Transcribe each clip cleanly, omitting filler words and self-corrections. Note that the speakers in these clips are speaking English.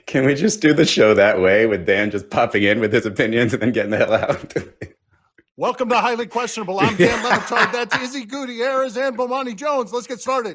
Can we just do the show that way with Dan just popping in with his opinions and then getting the hell out? Welcome to Highly Questionable. I'm Dan Le Batard. That's Izzy Gutierrez and Bomani Jones. Let's get started.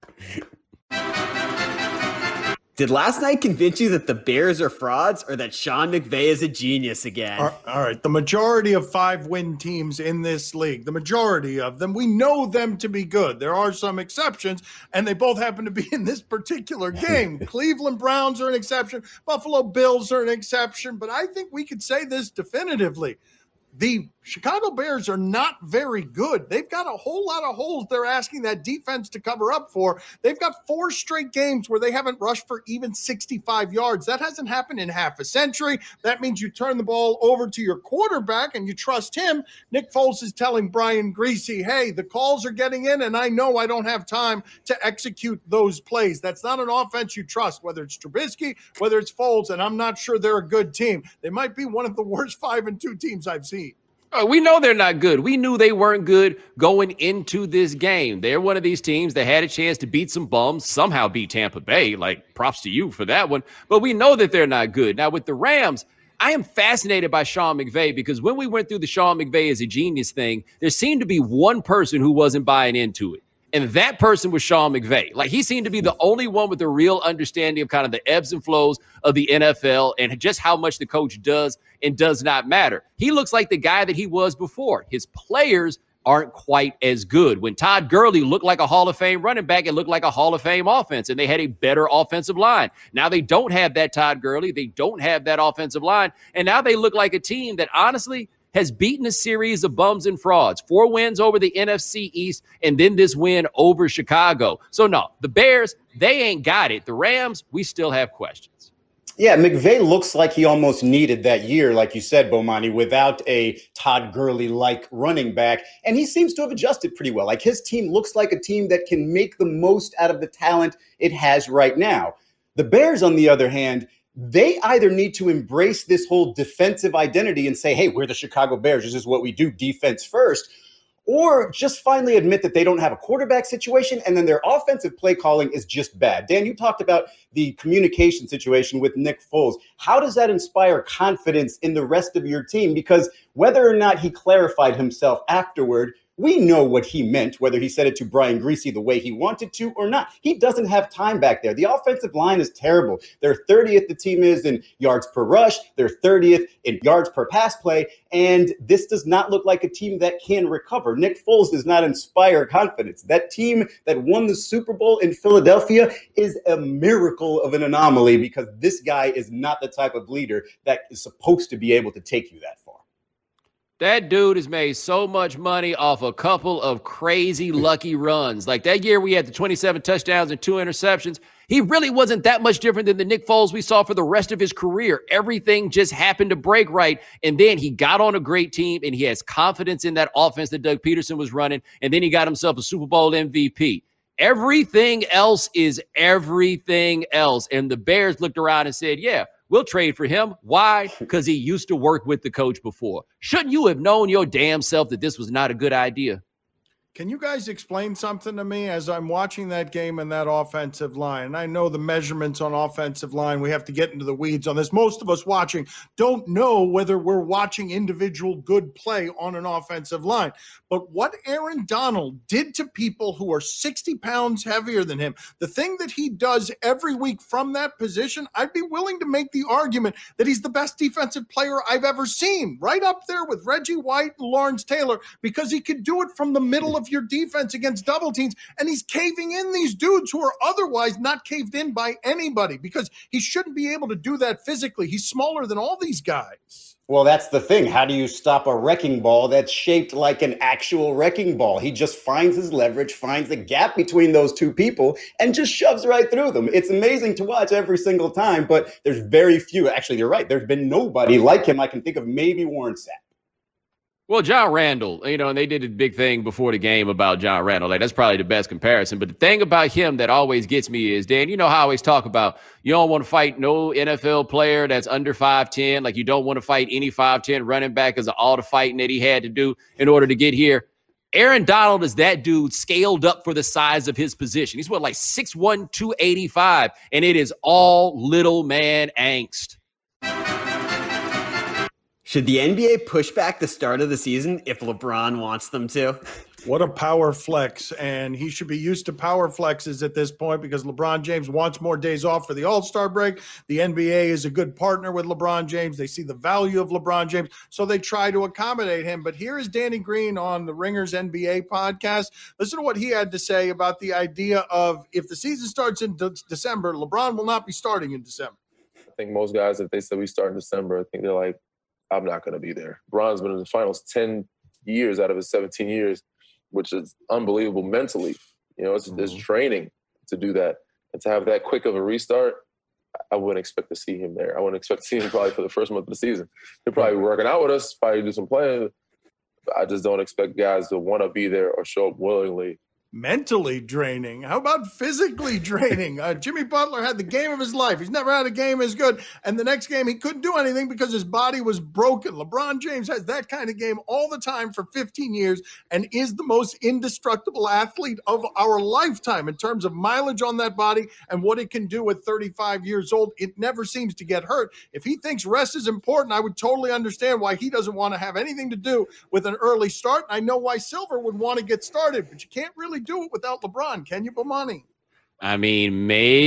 Did last night convince you that the Bears are frauds or that Sean McVay is a genius again? All right. The majority of 5-win teams in this league, the majority of them, we know them to be good. There are some exceptions, and they both happen to be in this particular game. Cleveland Browns are an exception. Buffalo Bills are an exception. But I think we could say this definitively. The Chicago Bears are not very good. They've got a whole lot of holes they're asking that defense to cover up for. They've got 4 straight games where they haven't rushed for even 65 yards. That hasn't happened in half a century. That means you turn the ball over to your quarterback and you trust him. Nick Foles is telling Brian Griese, hey, the calls are getting in and I know I don't have time to execute those plays. That's not an offense you trust, whether it's Trubisky, whether it's Foles, and I'm not sure they're a good team. They might be one of the worst 5-2 teams I've seen. We know they're not good. We knew they weren't good going into this game. They're one of these teams that had a chance to beat some bums, somehow beat Tampa Bay. Like, props to you for that one. But we know that they're not good. Now, with the Rams, I am fascinated by Sean McVay because when we went through the Sean McVay is a genius thing, there seemed to be one person who wasn't buying into it. And that person was Sean McVay. Like, he seemed to be the only one with a real understanding of kind of the ebbs and flows of the NFL and just how much the coach does and does not matter. He looks like the guy that he was before. His players aren't quite as good. When Todd Gurley looked like a Hall of Fame running back, it looked like a Hall of Fame offense, and they had a better offensive line. Now they don't have that Todd Gurley. They don't have that offensive line, and now they look like a team that honestly has beaten a series of bums and frauds. 4 wins over the NFC East, and then this win over Chicago. So, no, the Bears, they ain't got it. The Rams, we still have questions. Yeah, McVay looks like he almost needed that year, like you said, Bomani, without a Todd Gurley-like running back. And he seems to have adjusted pretty well. Like, his team looks like a team that can make the most out of the talent it has right now. The Bears, on the other hand, they either need to embrace this whole defensive identity and say, hey, we're the Chicago Bears. This is what we do, defense first, or just finally admit that they don't have a quarterback situation and then their offensive play calling is just bad. Dan, you talked about the communication situation with Nick Foles. How does that inspire confidence in the rest of your team? Because whether or not he clarified himself afterward, we know what he meant, whether he said it to Brian Griese the way he wanted to or not. He doesn't have time back there. The offensive line is terrible. They're 30th, the team is, in yards per rush. They're 30th in yards per pass play. And this does not look like a team that can recover. Nick Foles does not inspire confidence. That team that won the Super Bowl in Philadelphia is a miracle of an anomaly because this guy is not the type of leader that is supposed to be able to take you that far. That dude has made so much money off a couple of crazy lucky runs. Like that year we had the 27 touchdowns and 2 interceptions. He really wasn't that much different than the Nick Foles we saw for the rest of his career. Everything just happened to break right. And then he got on a great team and he has confidence in that offense that Doug Peterson was running. And then he got himself a Super Bowl MVP. Everything else is everything else. And the Bears looked around and said, yeah, we'll trade for him. Why? Because he used to work with the coach before. Shouldn't you have known your damn self that this was not a good idea? Can you guys explain something to me as I'm watching that game and that offensive line? And I know the measurements on offensive line. We have to get into the weeds on this. Most of us watching don't know whether we're watching individual good play on an offensive line. But what Aaron Donald did to people who are 60 pounds heavier than him, the thing that he does every week from that position, I'd be willing to make the argument that he's the best defensive player I've ever seen, right up there with Reggie White and Lawrence Taylor, because he could do it from the middle of your defense against double teams, and he's caving in these dudes who are otherwise not caved in by anybody because he shouldn't be able to do that physically. He's smaller than all these guys. Well, that's the thing. How do you stop a wrecking ball that's shaped like an actual wrecking ball? He just finds his leverage, finds the gap between those two people, and just shoves right through them. It's amazing to watch every single time, but there's very few. Actually, you're right. There's been nobody like him. I can think of maybe Warren Sapp. Well, John Randall, and they did a big thing before the game about John Randall. Like, that's probably the best comparison. But the thing about him that always gets me is, Dan, you know how I always talk about you don't want to fight no NFL player that's under 5'10". Like, you don't want to fight any 5'10" running back because of all the fighting that he had to do in order to get here. Aaron Donald is that dude scaled up for the size of his position. He's what, like 6'1", 285, and it is all little man angst. Should the NBA push back the start of the season if LeBron wants them to? What a power flex. And he should be used to power flexes at this point because LeBron James wants more days off for the All-Star break. The NBA is a good partner with LeBron James. They see the value of LeBron James, so they try to accommodate him. But here is Danny Green on the Ringers NBA podcast. Listen to what he had to say about the idea of if the season starts in December, LeBron will not be starting in December. I think most guys, if they said we start in December, I think they're like, I'm not going to be there. LeBron's been in the finals 10 years out of his 17 years, which is unbelievable mentally. You know, it's training to do that. And to have that quick of a restart, I wouldn't expect to see him there. I wouldn't expect to see him probably for the first month of the season. He'll probably be working out with us, probably do some playing. But I just don't expect guys to want to be there or show up willingly. Mentally draining. How about physically draining? Jimmy Butler had the game of his life. He's never had a game as good. And the next game, he couldn't do anything because his body was broken. LeBron James has that kind of game all the time for 15 years and is the most indestructible athlete of our lifetime in terms of mileage on that body and what it can do at 35 years old. It never seems to get hurt. If he thinks rest is important, I would totally understand why he doesn't want to have anything to do with an early start. I know why Silver would want to get started, but you can't really do it without LeBron, can you, Bomani? I mean,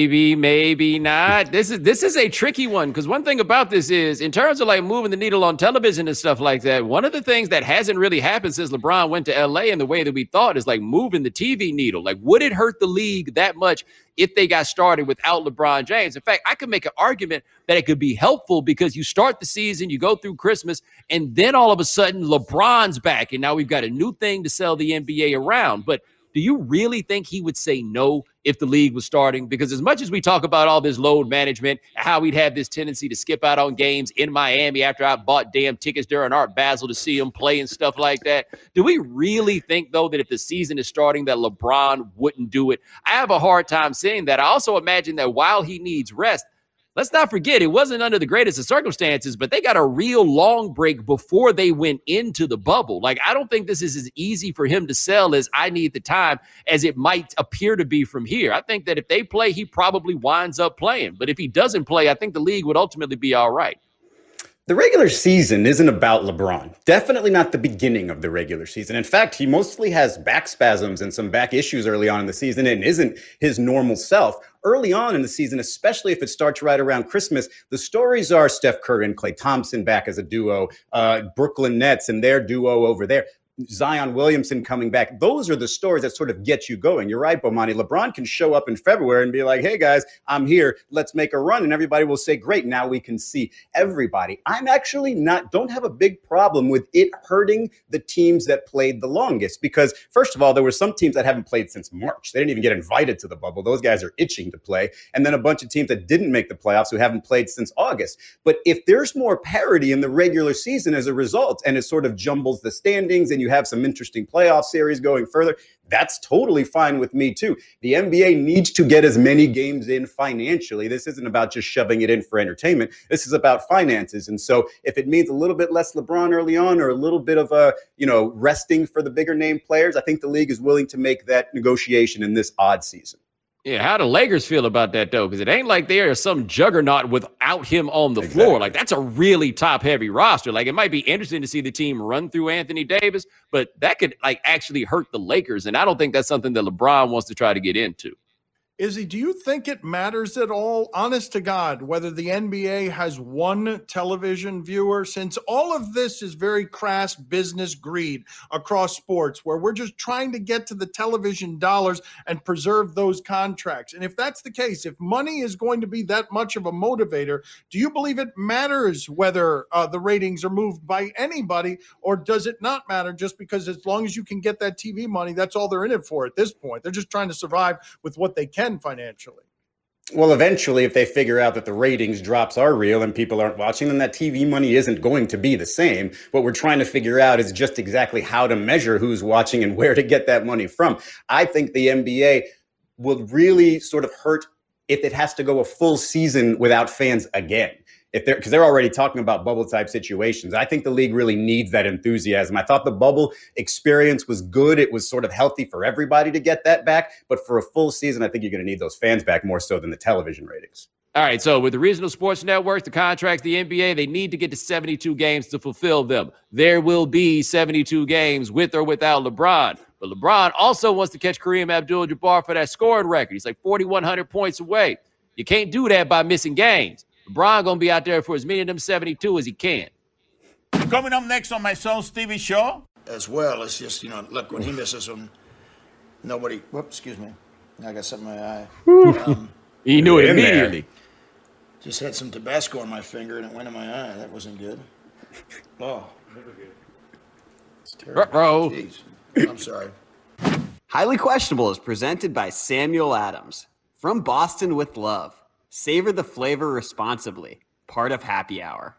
maybe not. This is a tricky one because one thing about this is in terms of like moving the needle on television and stuff like that, one of the things that hasn't really happened since LeBron went to LA in the way that we thought is like moving the TV needle. Like, would it hurt the league that much if they got started without LeBron James? In fact, I could make an argument that it could be helpful because you start the season, you go through Christmas, and then all of a sudden LeBron's back, and now we've got a new thing to sell the NBA around. But do you really think he would say no if the league was starting? Because as much as we talk about all this load management, how we'd have this tendency to skip out on games in Miami after I bought damn tickets during Art Basel to see him play and stuff like that, do we really think, though, that if the season is starting that LeBron wouldn't do it? I have a hard time saying that. I also imagine that while he needs rest, let's not forget, it wasn't under the greatest of circumstances, but they got a real long break before they went into the bubble. Like, I don't think this is as easy for him to sell as I need the time as it might appear to be from here. I think that if they play, he probably winds up playing. But if he doesn't play, I think the league would ultimately be all right. The regular season isn't about LeBron. Definitely not the beginning of the regular season. In fact, he mostly has back spasms and some back issues early on in the season and isn't his normal self. Early on in the season, especially if it starts right around Christmas, the stories are Steph Curry and Klay Thompson back as a duo, Brooklyn Nets and their duo over there. Zion Williamson coming back. Those are the stories that sort of get you going. You're right, Bomani. LeBron can show up in February and be like, hey, guys, I'm here. Let's make a run. And everybody will say, great, now we can see everybody. I'm actually don't have a big problem with it hurting the teams that played the longest because, first of all, there were some teams that haven't played since March. They didn't even get invited to the bubble. Those guys are itching to play. And then a bunch of teams that didn't make the playoffs who haven't played since August. But if there's more parity in the regular season as a result, and it sort of jumbles the standings and you have some interesting playoff series going further, that's totally fine with me too. The NBA needs to get as many games in financially. This isn't about just shoving it in for entertainment. This is about finances. And so if it means a little bit less LeBron early on or a little bit of resting for the bigger name players, I think the league is willing to make that negotiation in this odd season. Yeah, how do Lakers feel about that, though? Because it ain't like they are some juggernaut without him on the floor. Like, that's a really top-heavy roster. Like, it might be interesting to see the team run through Anthony Davis, but that could, actually hurt the Lakers. And I don't think that's something that LeBron wants to try to get into. Izzy, do you think it matters at all, honest to God, whether the NBA has one television viewer? Since all of this is very crass business greed across sports, where we're just trying to get to the television dollars and preserve those contracts. And if that's the case, if money is going to be that much of a motivator, do you believe it matters whether the ratings are moved by anybody, or does it not matter just because as long as you can get that TV money, that's all they're in it for at this point? They're just trying to survive with what they can financially. Well, eventually, if they figure out that the ratings drops are real and people aren't watching, then that TV money isn't going to be the same. What we're trying to figure out is just exactly how to measure who's watching and where to get that money from. I think the NBA will really sort of hurt if it has to go a full season without fans again. if they're because they're already talking about bubble type situations. I think the league really needs that enthusiasm. I thought the bubble experience was good. It was sort of healthy for everybody to get that back. But for a full season, I think you're going to need those fans back more so than the television ratings. All right, so with the regional sports networks, the contracts, the NBA, they need to get to 72 games to fulfill them. There will be 72 games with or without LeBron. But LeBron also wants to catch Kareem Abdul-Jabbar for that scoring record. He's like 4,100 points away. You can't do that by missing games. LeBron going to be out there for as many of them 72 as he can. Coming up next on my son Stevie's show. As well, it's just, look, when he misses them, nobody, whoops, excuse me. I got something in my eye. He knew it immediately. Just had some Tabasco on my finger and it went in my eye. That wasn't good. Oh. It's terrible. Jeez. I'm sorry. Highly Questionable is presented by Samuel Adams. From Boston with love. Savor the flavor responsibly. Part of Happy Hour.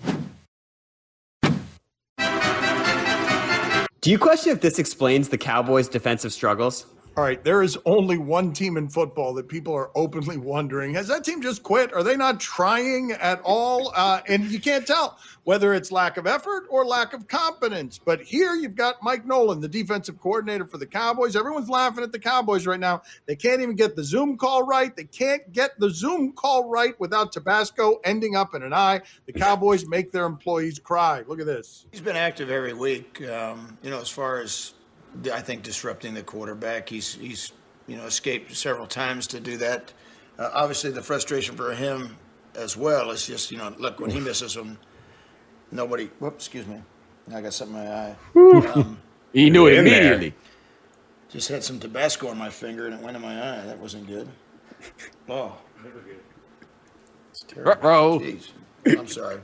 Do you question if this explains the Cowboys' defensive struggles? All right, there is only one team in football that people are openly wondering, has that team just quit? Are they not trying at all? And you can't tell whether it's lack of effort or lack of competence. But here you've got Mike Nolan, the defensive coordinator for the Cowboys. Everyone's laughing at the Cowboys right now. They can't even get the Zoom call right. They can't get the Zoom call right without Tabasco ending up in an eye. The Cowboys make their employees cry. Look at this. He's been active every week, as far as I think disrupting the quarterback. He's escaped several times to do that. Obviously, the frustration for him as well is just, look, when he misses them, nobody, whoops, excuse me. I got something in my eye. He knew it immediately. Just had some Tabasco on my finger and it went in my eye. That wasn't good. Oh. It's terrible. Jeez. I'm sorry.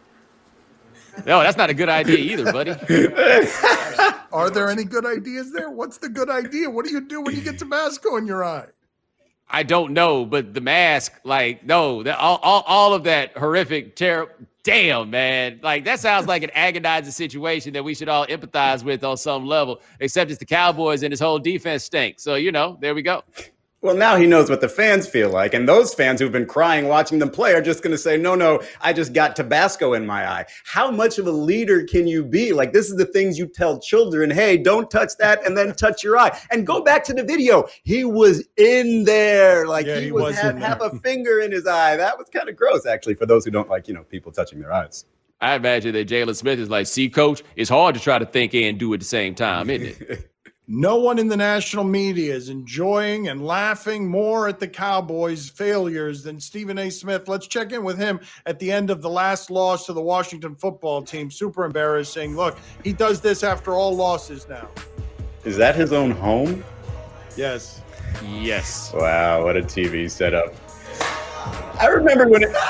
No, that's not a good idea either, buddy. Are there any good ideas there? What's the good idea? What do you do when you get Tabasco in your eye? I don't know, but the mask, all of that horrific, terrible. Damn, man. That sounds like an agonizing situation that we should all empathize with on some level, except it's the Cowboys and his whole defense stinks. So, there we go. Well, now he knows what the fans feel like. And those fans who've been crying watching them play are just going to say, no, I just got Tabasco in my eye. How much of a leader can you be? This is the things you tell children. Hey, don't touch that and then touch your eye. And go back to the video. He was in there. He was had half a finger in his eye. That was kind of gross, actually, for those who don't like, people touching their eyes. I imagine that Jalen Smith is like, see, coach, it's hard to try to think and do at the same time, isn't it? No one in the national media is enjoying and laughing more at the Cowboys' failures than Stephen A. Smith. Let's check in with him at the end of the last loss to the Washington football team. Super embarrassing. Look, he does this after all losses now. Is that his own home? Yes. Yes. Wow, what a TV setup. I remember when it...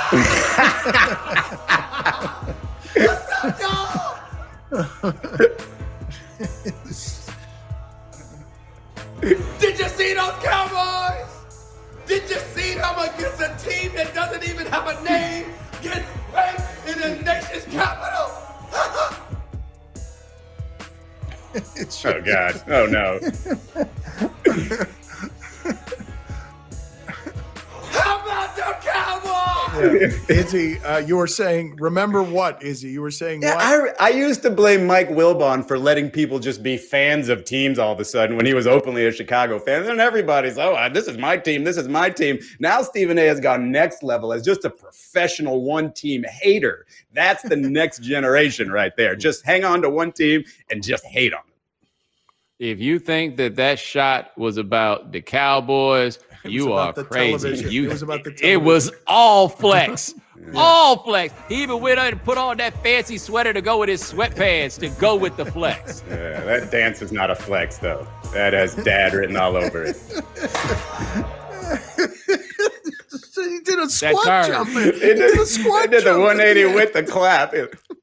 Did you see those Cowboys? Did you see them against a team that doesn't even have a name get spanked in the nation's capital? Oh, God. Oh, no. How about the Cowboys? Yeah. Izzy, you were saying, remember what, Izzy? You were saying what? I used to blame Mike Wilbon for letting people just be fans of teams all of a sudden when he was openly a Chicago fan. And everybody's, this is my team. This is my team. Now Stephen A. has gone next level as just a professional one-team hater. That's the next generation right there. Just hang on to one team and just hate on them. If you think that shot was about the Cowboys, you are crazy. It was all flex. All flex. He even went out and put on that fancy sweater to go with his sweatpants to go with the flex. Yeah, that dance is not a flex, though. That has dad written all over it. He did a squat jump. He did a squat jump. He did the 180 with the clap.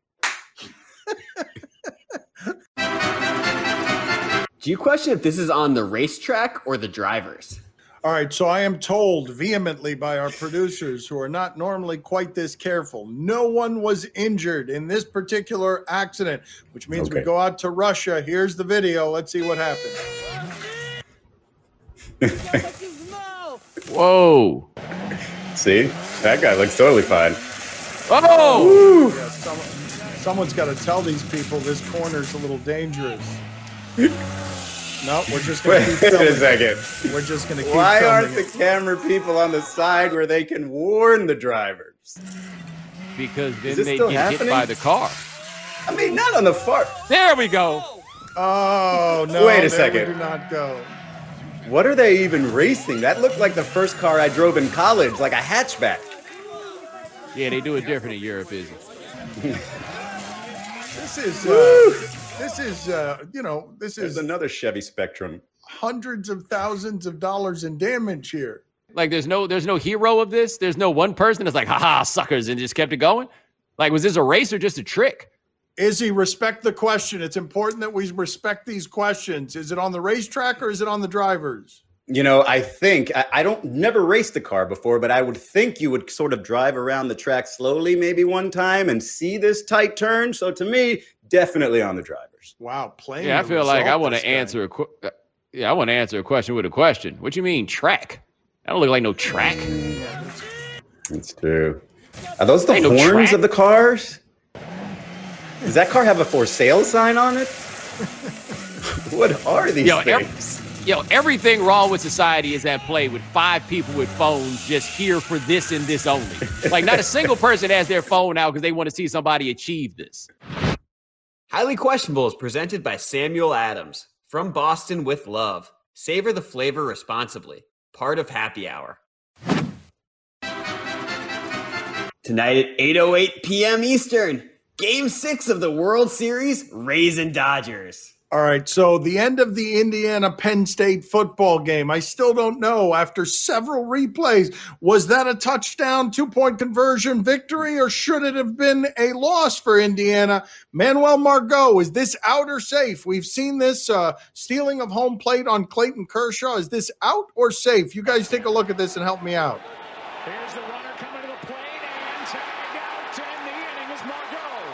Do you question if this is on the racetrack or the drivers? All right, so I am told vehemently by our producers, who are not normally quite this careful, no one was injured in this particular accident, which means we go out to Russia. Here's the video. Let's see what happens. Whoa. See? That guy looks totally fine. Oh! Yeah, someone's got to tell these people this corner's a little dangerous. No, we're just going to keep filming. Wait a second. We're just going to keep Why filming aren't the camera people on the side where they can warn the drivers? Because then this they still get hit happening? by the car. I mean, not on the far. There we go. Oh, no. Wait a there second. We do not go. What are they even racing? That looked like the first car I drove in college, like a hatchback. Yeah, they do it different in Europe, isn't it? This is There's another Chevy Spectrum. hundreds of thousands of dollars in damage here. Like, there's no hero of this. There's no one person that's like, haha, suckers, and just kept it going. Like, was this a race or just a trick? Izzy, respect the question. It's important that we respect these questions. Is it on the racetrack or is it on the drivers? You know, I think I don't never raced a car before, but I would think you would sort of drive around the track slowly, maybe one time, and see this tight turn. So to me, definitely on the drivers. Wow, playing. Yeah, I feel like I want to answer. I want to answer a question with a question. What you mean track? I don't look like no track. It's true. Are those the Ain't no horns track. of the cars? Does that car have a for sale sign on it? What are these things? Everything wrong with society is at play with 5 people with phones just here for this and this only. Like, not a single person has their phone out because they want to see somebody achieve this. Highly Questionable is presented by Samuel Adams. From Boston with love. Savor the flavor responsibly. Part of Happy Hour. Tonight at 8:08 p.m. Eastern, Game 6 of the World Series, Rays and Dodgers. All right, so the end of the Indiana-Penn State football game. I still don't know, after several replays, was that a touchdown, 2-point conversion victory, or should it have been a loss for Indiana? Manuel Margot, is this out or safe? We've seen this stealing of home plate on Clayton Kershaw. Is this out or safe? You guys take a look at this and help me out. Here's the runner coming to the plate and tagged out to end the inning is Margot.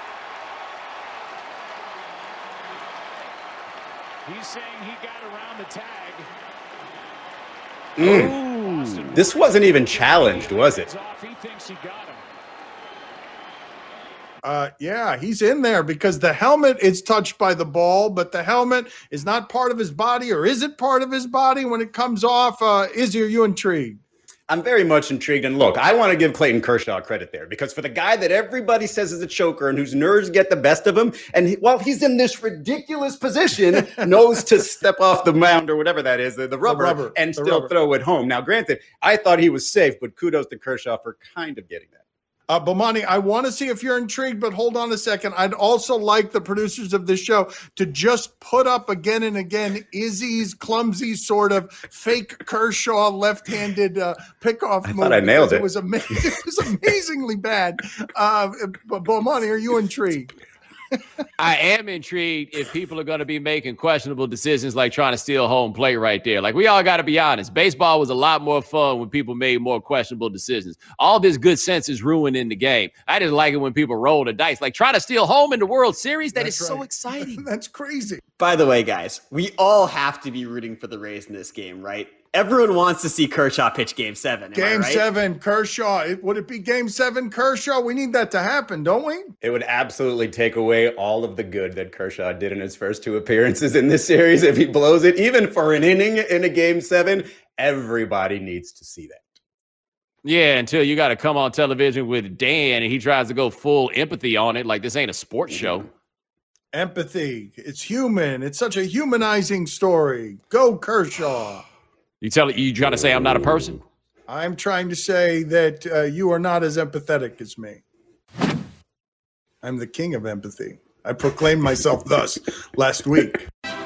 He's saying he got around the tag. This wasn't even challenged, was it? He thinks he got him. Yeah, he's in there because the helmet is touched by the ball, but the helmet is not part of his body, or is it part of his body when it comes off? Izzy, are you intrigued? I'm very much intrigued. And look, I want to give Clayton Kershaw credit there, because for the guy that everybody says is a choker and whose nerves get the best of him, and while he's in this ridiculous position, knows to step off the mound or whatever that is, the rubber, and still throw it home. Now, granted, I thought he was safe, but kudos to Kershaw for kind of getting that. Bomani, I want to see if you're intrigued, but hold on a second. I'd also like the producers of this show to just put up again and again Izzy's clumsy sort of fake Kershaw left-handed pickoff move. I thought I nailed it. It was amazingly bad. But Bomani, are you intrigued? I am intrigued if people are going to be making questionable decisions like trying to steal home plate right there. Like, we all got to be honest. Baseball was a lot more fun when people made more questionable decisions. All this good sense is ruined in the game. I just like it when people roll the dice. Like, trying to steal home in the World Series, That's right. So exciting. That's crazy. By the way, guys, we all have to be rooting for the Rays in this game, right? Everyone wants to see Kershaw pitch Game 7. Game 7, Kershaw. Would it be Game 7, Kershaw? We need that to happen, don't we? It would absolutely take away all of the good that Kershaw did in his first 2 appearances in this series. If he blows it, even for an inning in a Game 7, everybody needs to see that. Yeah, until you got to come on television with Dan and he tries to go full empathy on it like this ain't a sports show. Empathy. It's human. It's such a humanizing story. Go Kershaw. You trying to say I'm not a person? I'm trying to say that you are not as empathetic as me. I'm the king of empathy. I proclaimed myself thus last week.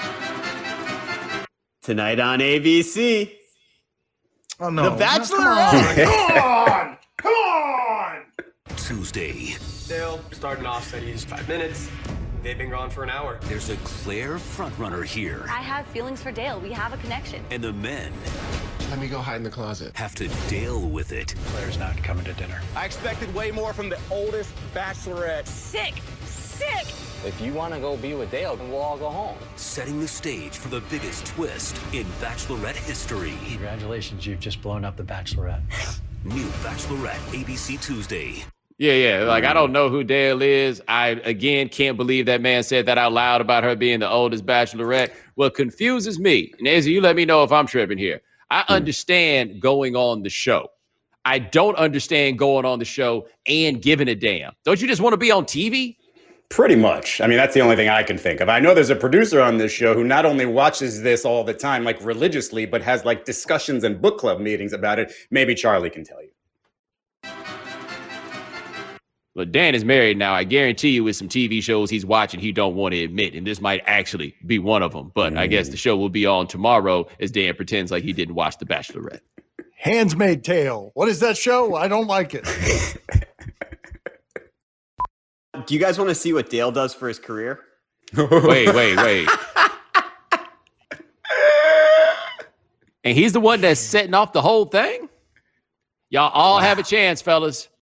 Tonight on ABC. Oh, no. The Bachelorette. Come on! Tuesday. Dale, starting off, said he's 5 minutes. They've been gone for an hour. There's a Claire frontrunner here. I have feelings for Dale. We have a connection. And the men Let me go hide in the closet. have to deal with it. Claire's not coming to dinner. I expected way more from the oldest Bachelorette. Sick. If you want to go be with Dale, then we'll all go home. Setting the stage for the biggest twist in Bachelorette history. Congratulations, you've just blown up the Bachelorette. New Bachelorette, ABC Tuesday. Yeah. Like, I don't know who Dale is. I, again, can't believe that man said that out loud about her being the oldest bachelorette. What confuses me, and Izzy, you let me know if I'm tripping here. I understand going on the show. I don't understand going on the show and giving a damn. Don't you just want to be on TV? Pretty much. I mean, that's the only thing I can think of. I know there's a producer on this show who not only watches this all the time, like religiously, but has like discussions and book club meetings about it. Maybe Charlie can tell you. Well, Dan is married now. I guarantee you with some TV shows he's watching he don't want to admit, and this might actually be one of them. But I guess the show will be on tomorrow as Dan pretends like he didn't watch The Bachelorette. Handmaid's Tale. What is that show? I don't like it. Do you guys want to see what Dale does for his career? Wait. And he's the one that's setting off the whole thing? Y'all all have a chance, fellas.